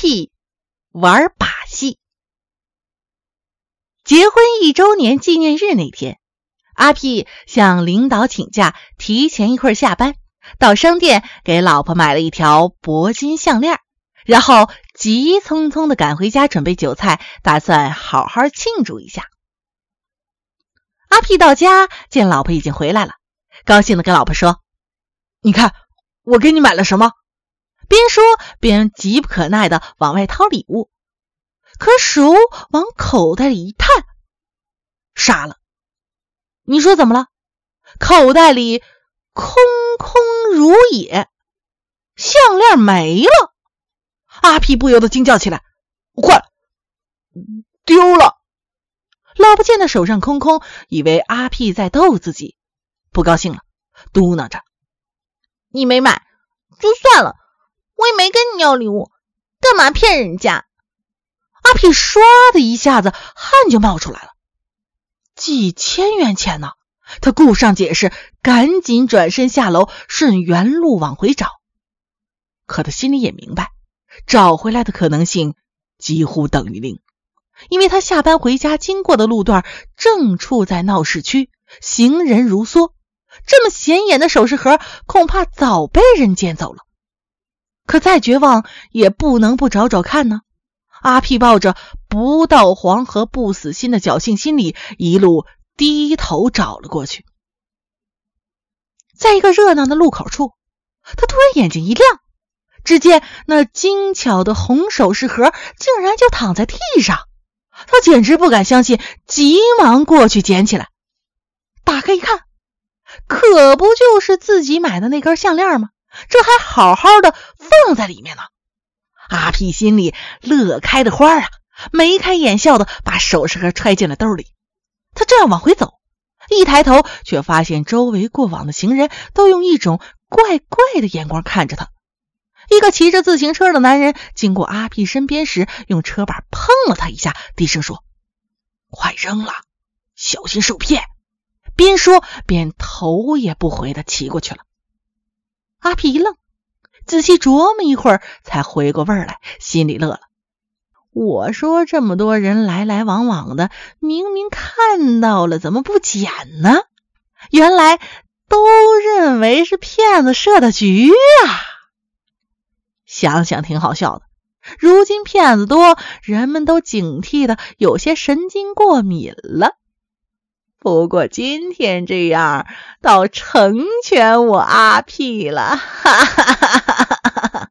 P 玩把戏。结婚1周年纪念日那天，阿 P 向领导请假，提前一会儿下班，到商店给老婆买了一条铂金项链，然后急匆匆地赶回家准备酒菜，打算好好庆祝一下。阿 P 到家见老婆已经回来了，高兴地跟老婆说：“ 你看我给你买了什么？” 边说边急不可耐地往外掏礼物，可手往口袋里一探，傻了。你说怎么了？口袋里空空如也，项链没了。 阿 P 不由得惊叫起来：“坏了，丢了！” 老婆见他手上空空，以为阿 P 在逗自己，不高兴了，嘟囔着：“ 你没买就算了，我也没跟你要礼物，干嘛骗人家？” 阿 P 唰的一下子汗就冒出来了，几千元钱呢！他顾不上解释，赶紧转身下楼，顺原路往回找。可他心里也明白，找回来的可能性几乎等于0，因为他下班回家经过的路段正处在闹市区，行人如梭，这么显眼的首饰盒恐怕早被人捡走了。可再绝望也不能不找找看呢。阿 P 抱着不到黄河不死心的侥幸心理，一路低头找了过去。在一个热闹的路口处，他突然眼睛一亮，只见那精巧的红首饰盒竟然就躺在地上。他简直不敢相信，急忙过去捡起来，打开一看，可不就是自己买的那根项链吗？这还好好的放在里面呢。阿 P 心里乐开的花啊，眉开眼笑的把首饰盒揣进了兜里。他正要往回走，一抬头却发现周围过往的行人都用一种怪怪的眼光看着他。一个骑着自行车的男人经过阿 P 身边时，用车把碰了他一下，低声说：“快扔了，小心受骗。”边说边头也不回的骑过去了。阿 P 一愣，仔细琢磨一会儿才回过味儿来，心里乐了。我说这么多人来来往往的，明明看到了，怎么不捡呢？原来都认为是骗子设的局啊！想想挺好笑的。如今骗子多，人们都警惕的有些神经过敏了。不过今天这样倒成全我阿 P 了，哈哈哈哈哈！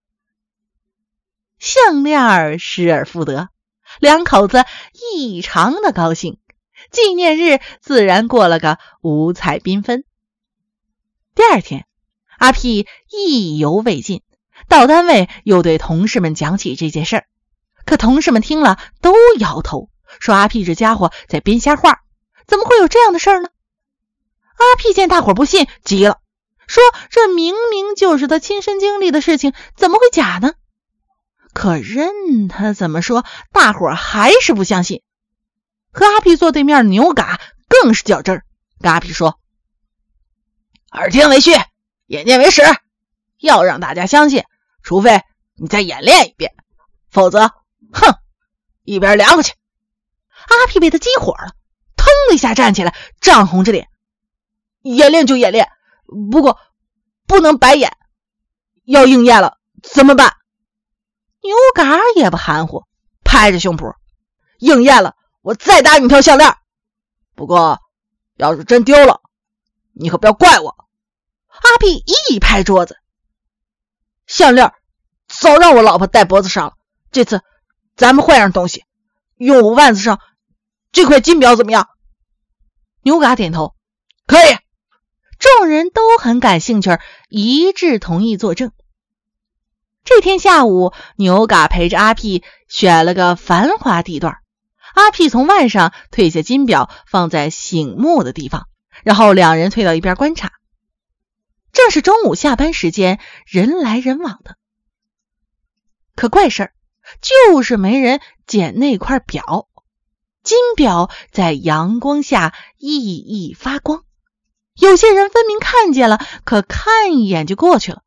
项链失而复得，两口子异常的高兴，纪念日自然过了个五彩缤纷。第二天，阿 P 意犹未尽，到单位又对同事们讲起这件事儿，可同事们听了都摇头，说阿 P 这家伙在编瞎话，怎么会有这样的事儿呢？阿 P 见大伙不信，急了，说这明明就是他亲身经历的事情，怎么会假呢？可任他怎么说，大伙还是不相信。和阿 P 坐对面的牛嘎更是较真儿，跟阿 P 说：“ 耳听为虚，眼见为实，要让大家相信，除非你再演练一遍，否则，哼，一边凉快去。” 阿 P 被他激火了，腾的一下站起来，涨红着脸：“ 演练就演练，不过不能白演，要应验了怎么办？” 牛嘎也不含糊，拍着胸脯：“ 应验了，我再打你条项链。不过，要是真丢了，你可不要怪我。” 阿 P 一拍桌子：“ 项链早让我老婆戴脖子上了，这次咱们换样东西，用我腕子上这块金表怎么样？” 牛嘎点头：“ 可以。” 众人都很感兴趣，一致同意作证。这天下午，牛嘎陪着阿 P 选了个繁华地段，阿 P 从腕上退下金表，放在醒目的地方，然后两人退到一边观察。正是中午下班时间，人来人往的。可怪事儿就是没人捡那块表，金表在阳光下熠熠发光。有些人分明看见了，可看一眼就过去了。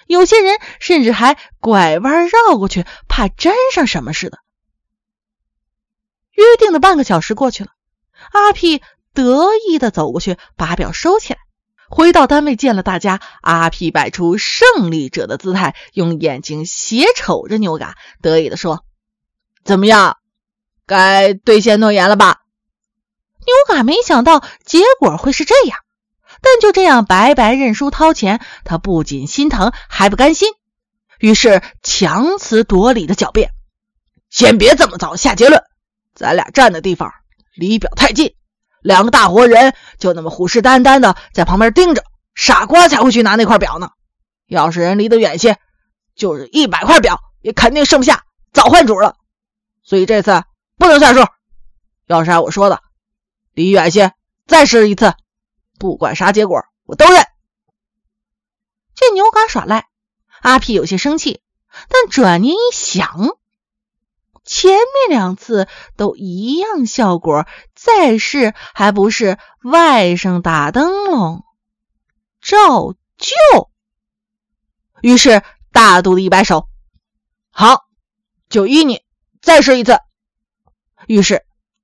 有些人甚至还拐弯绕过去，怕沾上什么似的。约定的半个小时过去了，阿屁得意地走过去，把表收起来。回到单位见了大家，阿屁摆出胜利者的姿态，用眼睛斜瞅着牛嘎，得意地说：怎么样，该兑现诺言了吧？牛嘎没想到结果会是这样，但就这样白白认输掏钱，他不仅心疼还不甘心，于是强词夺理的狡辩：先别这么早下结论，咱俩站的地方离表太近，2个大活人就那么虎视眈眈的在旁边盯着，傻瓜才会去拿那块表呢。要是人离得远些，就是100块表也肯定剩不下，早换主了。所以这次不能算数，要是按我说的，离远些再试一次，不管啥结果我都认。这牛嘎耍赖，阿屁有些生气，但转念一想，前面2次都一样效果，再试还不是外甥打灯笼照旧。于是大度的一摆手：好，就依你，再试一次。于是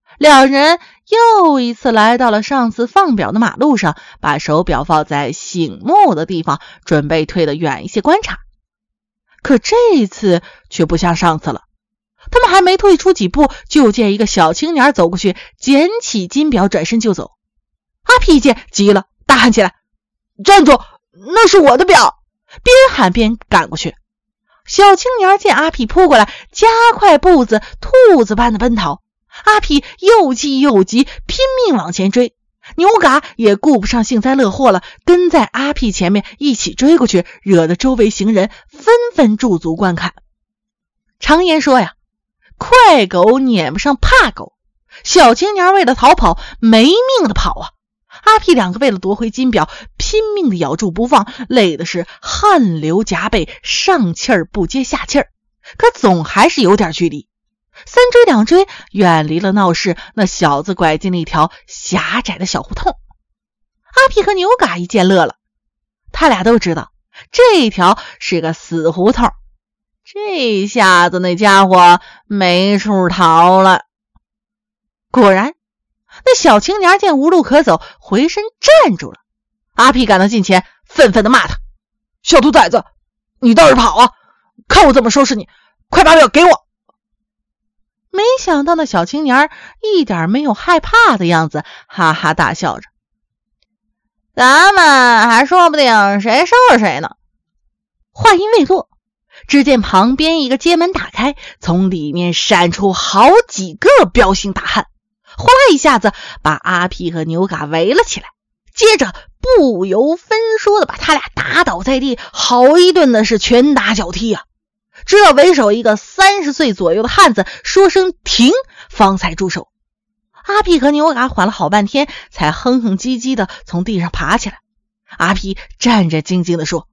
2人又一次来到了上次放表的马路上，把手表放在醒目的地方，准备退得远一些观察。可这次却不像上次了，他们还没退出几步，就见一个小青年走过去，捡起金表转身就走。阿屁一见急了，大喊起来：站住，那是我的表！边喊边赶过去。小青年见阿屁扑过来，加快步子，兔子般的奔逃。阿屁又气又急，拼命往前追。牛嘎也顾不上幸灾乐祸了，跟在阿屁前面一起追过去，惹得周围行人纷纷驻足观看。常言说呀，快狗撵不上怕狗，小青年为了逃跑没命的跑啊。阿屁2个为了夺回金表，拼命的咬住不放，累的是汗流浃背，上气儿不接下气儿，可总还是有点距离。3追2追，远离了闹市，那小子拐进了一条狭窄的小胡同。阿屁和牛嘎一见乐了，他俩都知道这条是个死胡同，这下子那家伙没处逃了。果然，那小青年见无路可走，回身站住了。阿屁赶到近前，愤愤地骂他：小兔崽子，你倒是跑啊，看我怎么收拾你，快把表给我！没想到那小青年一点没有害怕的样子，哈哈大笑着：咱们还说不定谁收拾谁呢。话音未落，只见旁边一个街门打开，从里面闪出好几个彪形大汉，哗啦一下子把阿屁和牛嘎围了起来，接着不由分说的把他俩打倒在地，好一顿的是拳打脚踢啊！直到为首一个30岁左右的汉子说声停，方才住手。阿屁和牛嘎缓了好半天，才哼哼唧唧的从地上爬起来。阿屁战战兢兢的说：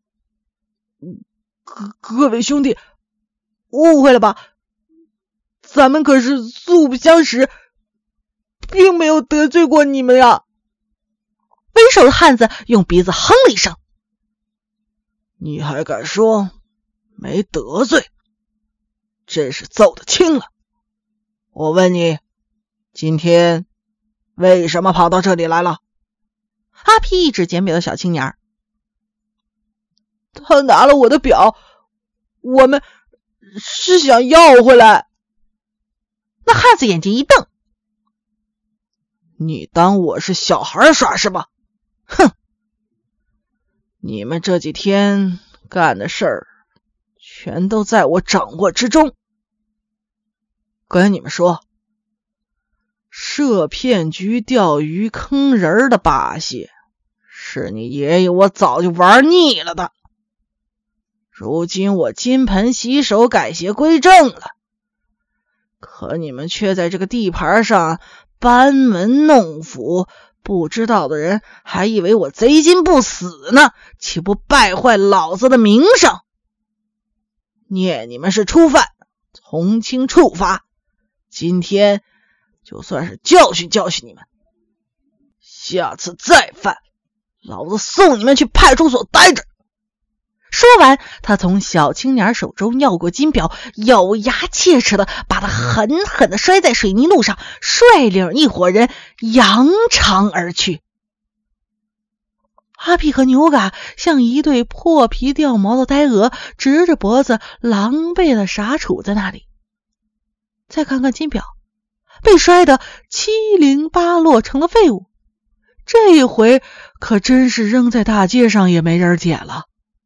各位兄弟，误会了吧，咱们可是素不相识，并没有得罪过你们呀。为首的汉子用鼻子哼了一声：你还敢说没得罪？真是揍得轻了。我问你，今天为什么跑到这里来了？阿屁一指捡表的小青年：他拿了我的表，我们是想要回来。那汉子眼睛一瞪：你当我是小孩耍是吧？哼！你们这几天干的事儿全都在我掌握之中。跟你们说，设骗局、钓鱼、坑人的把戏是你爷爷我早就玩腻了的。如今我金盆洗手，改邪归正了，可你们却在这个地盘上班门弄斧，不知道的人还以为我贼心不死呢，岂不败坏老子的名声？念你们是初犯，从轻处罚，今天就算是教训教训你们，下次再犯，老子送你们去派出所待着。 说完，他从小青年手中要过金表，咬牙切齿的把它狠狠地摔在水泥路上，率领一伙人扬长而去。阿屁和牛嘎像一对破皮掉毛的呆鹅，直着脖子狼狈的傻杵在那里。再看看金表，被摔得七零八落成了废物，这一回可真是扔在大街上也没人捡了。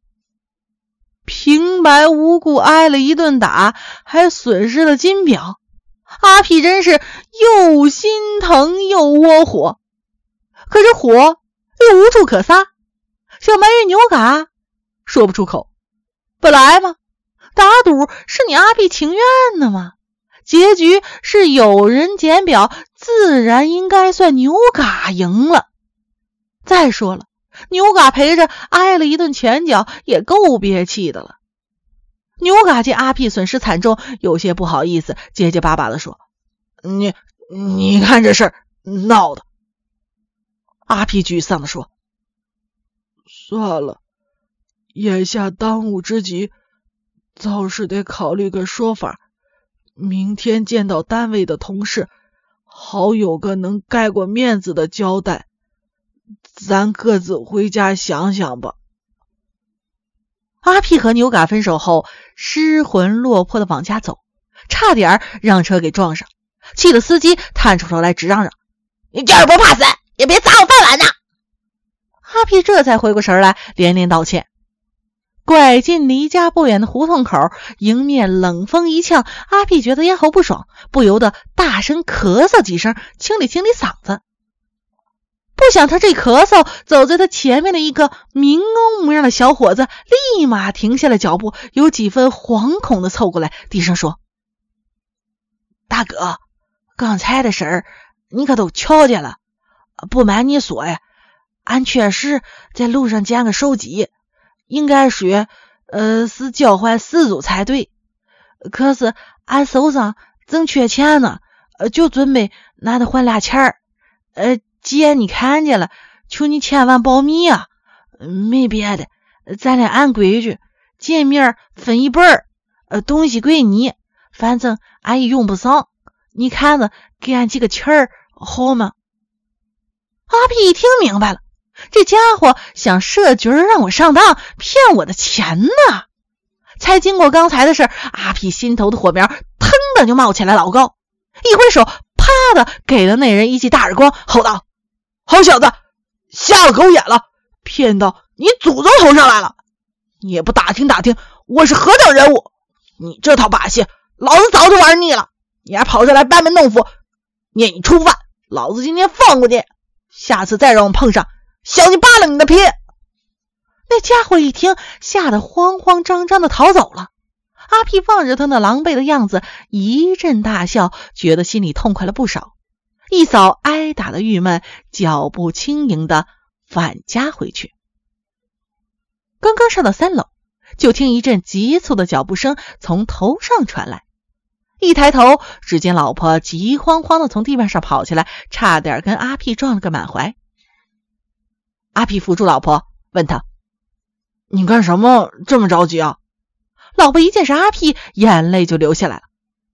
平白无故挨了一顿打，还损失了金表，阿屁真是又心疼又窝火，可是火又无处可撒，想埋怨牛嘎说不出口。本来嘛，打赌是你阿屁情愿的嘛，结局是有人捡表，自然应该算牛嘎赢了。再说了，牛嘎陪着挨了一顿拳脚，也够憋气的了。牛嘎见阿屁损失惨重，有些不好意思，结结巴巴地说：“你看这事儿闹的。”阿屁沮丧地说：“算了，眼下当务之急，倒是得考虑个说法，明天见到单位的同事，好有个能盖过面子的交代。咱各自回家想想吧。”阿屁和牛嘎分手后，失魂落魄的往家走，差点让车给撞上，气得司机探出头来直嚷嚷：“你就是不怕死，也别砸我饭碗呐！”阿屁这才回过神来，连连道歉。拐进离家不远的胡同口，迎面冷风一呛，阿屁觉得咽喉不爽，不由得大声咳嗽几声，清理清理嗓子。不想他这咳嗽，走在他前面的一个民工模样的小伙子立马停下了脚步，有几分惶恐的凑过来，低声说：“大哥，刚才的事儿你可都瞧见了。不瞒你说呀，俺确实在路上捡个手机，应该说是交换失主才对。可是俺手上正缺钱呢，就准备拿它换俩钱儿。姐，你看见了，求你千万保密啊！没别的，咱俩按规矩，见面分一半儿，东西归你，反正俺也用不上，你看着给俺几个钱儿好吗？”阿屁一听明白了，这家伙想设局让我上当，骗我的钱呢。才经过刚才的事，阿屁心头的火苗腾的就冒起来老高，一挥手啪的给了那人一记大耳光，吼道：“好小子，瞎了狗眼了，骗到你祖宗头上来了！你也不打听打听我是何等人物，你这套把戏老子早就玩腻了，你还跑这来班门弄斧，念你初犯，老子今天放过你，下次再让我碰上，小心扒了你的皮！”那家伙一听，吓得慌慌张张的逃走了。阿屁望着他那狼狈的样子，一阵大笑，觉得心里痛快了不少，一扫挨打的郁闷，脚步轻盈的返家回去。刚刚上到3楼，就听一阵急促的脚步声从头上传来，一抬头，只见老婆急慌慌的从地面上跑下来，差点跟阿屁撞了个满怀。阿屁扶住老婆，问他：“你干什么这么着急啊？”老婆一见是阿屁，眼泪就流下来了。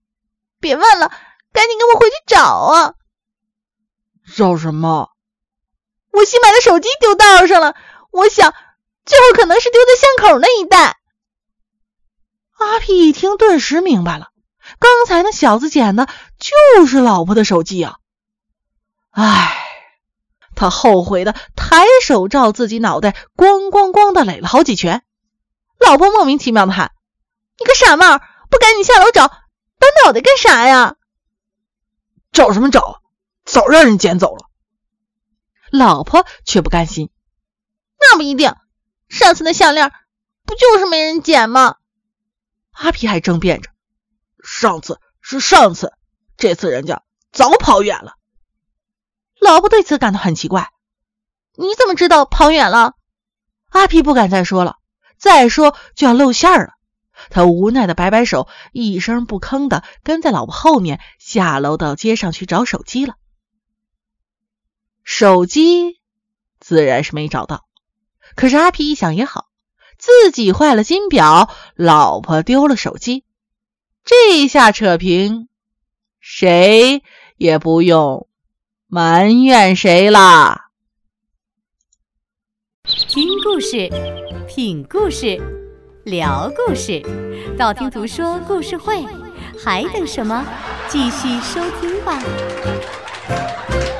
“别问了，赶紧跟我回去找啊！”“ 找什么？”“ 我新买的手机丢道上了，我想最后可能是丢在巷口那一带。” 阿屁一听，顿时明白了，刚才那小子捡的就是老婆的手机啊！唉，他后悔的抬手照自己脑袋咣咣咣的垒了好几拳。老婆莫名其妙的喊：“ 你个傻帽，不赶紧下楼找，搬脑袋干啥呀？”“ 找什么找？早让人捡走了。”老婆却不甘心：“ 那不一定，上次那项链不就是没人捡吗？” 阿屁还争辩着：“上次是上次，这次人家早跑远了。”老婆对此感到很奇怪：“ 你怎么知道跑远了？” 阿屁不敢再说了，再说就要露馅了。他无奈的摆摆手，一声不吭的跟在老婆后面下楼到街上去找手机了。手机自然是没找到，可是阿屁一想也好， 自己坏了金表，老婆丢了手机。这下扯平，谁也不用埋怨谁啦。 听故事，品故事，聊故事，道听途说故事会，还等什么？继续收听吧。